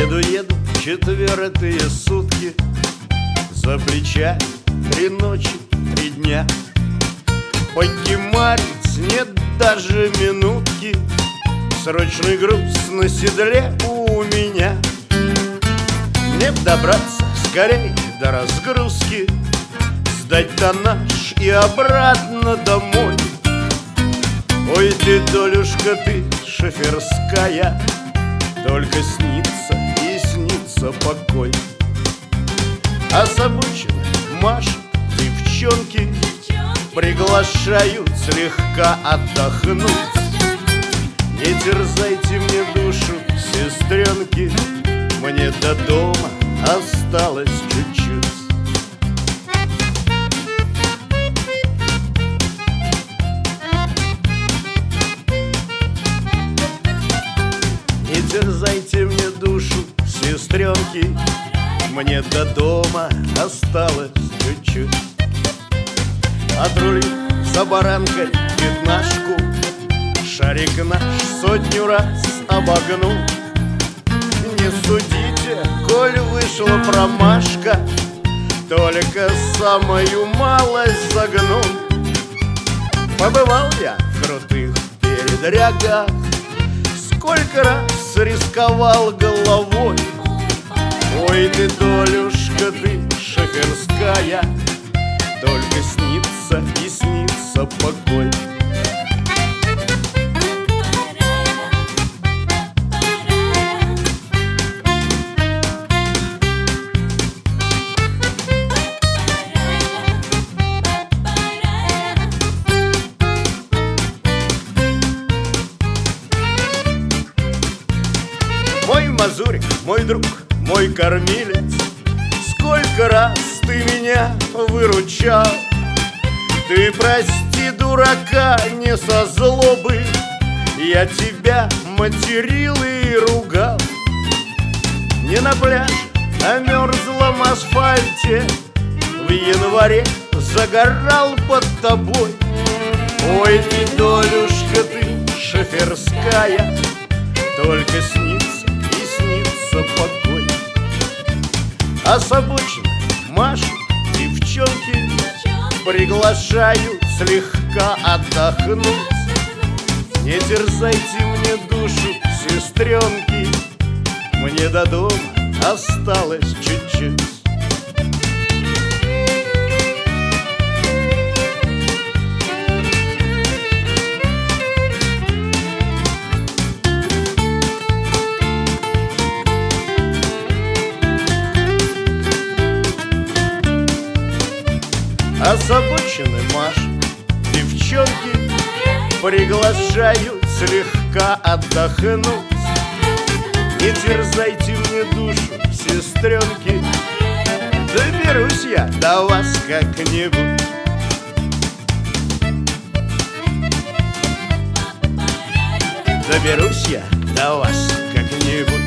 Еду четвертые сутки, за плечами 3 ночи, 3 дня. Покемарить нет даже минутки, срочный груз на седле у меня. Мне б добраться скорей до разгрузки, сдать тоннаж и обратно домой. Ой, ты, Долюшка, ты шоферская, только снится и снится покой. А с обочины машут девчонки, приглашают слегка отдохнуть. Не терзайте мне душу, сестренки, мне до дома осталось чуть-чуть. Не терзайте мне душу, сестренки, мне до дома осталось чуть-чуть. Отрулив за баранкой 15-ку, шарик наш 100 раз обогнул. Не судите, коль вышла промашка, только самую малость загнул. Побывал я в крутых передрягах, сколько раз рисковал головой. Ой, ты, Долюшка, ты шоферская, только снится и снится покой. Мой мазурик, мой друг, мой кормилец, сколько раз ты меня выручал. Ты прости, дурака, не со злобы, я тебя материл и ругал. Не на пляже, на мерзлом асфальте в январе загорал под тобой. Ой, ты, Долюшка, ты шоферская, только снится и снится покой. А с обочины машут девчонки, приглашают слегка отдохнуть. Не терзайте мне душу, сестренки, мне до дома осталось чуть-чуть. А с обочины машут девчонки, приглашают слегка отдохнуть. Не терзайте мне душу, сестренки, доберусь я до вас как-нибудь. Доберусь я до вас как-нибудь.